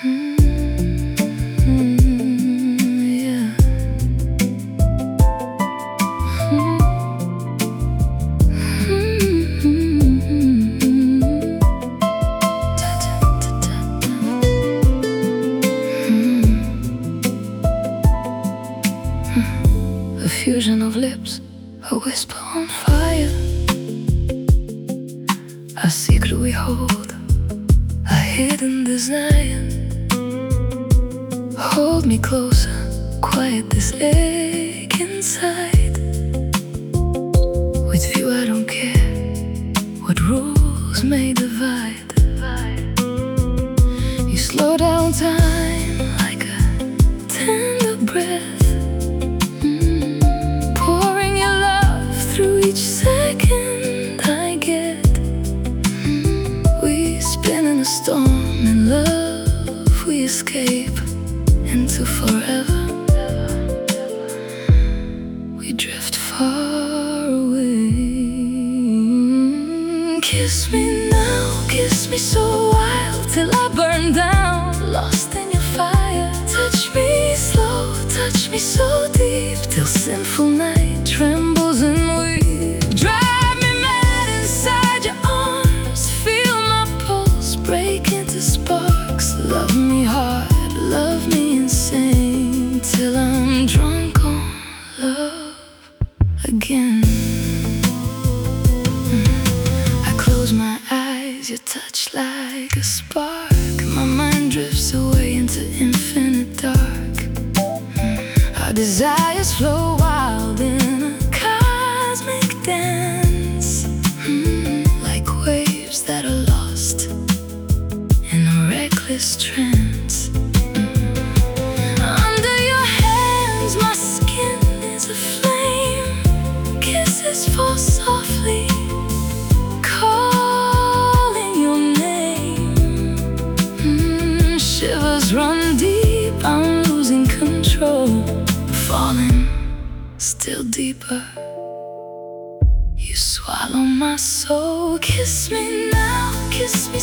Yeah. A fusion of lips, a whisper on fire, a secret we hold, a hidden desire. Hold me closer, quiet this ache inside. With you I don't care what rules may divide. You slow down time like a tender breath, pouring your love through each second I get. We spin in a storm, in love we escape into forever. We drift far away. Kiss me now, kiss me so wild till I burn down, lost in your fire. Touch me slow, touch me so deep till sinful night trembles and weeps. Drive me mad inside your arms, feel my pulse break into sparks. Love me hard, love me insane till I'm drunk on love again. I close my eyes, your touch like a spark. My mind drifts away into infinite dark. Our desires flow wild in a cosmic dance, like waves that are lost in a reckless trance. Under your hands my skin is aflame. Kisses fall softly, calling your name. Shivers run deep, I'm losing control, falling still deeper. You swallow my soul. Kiss me now, kiss me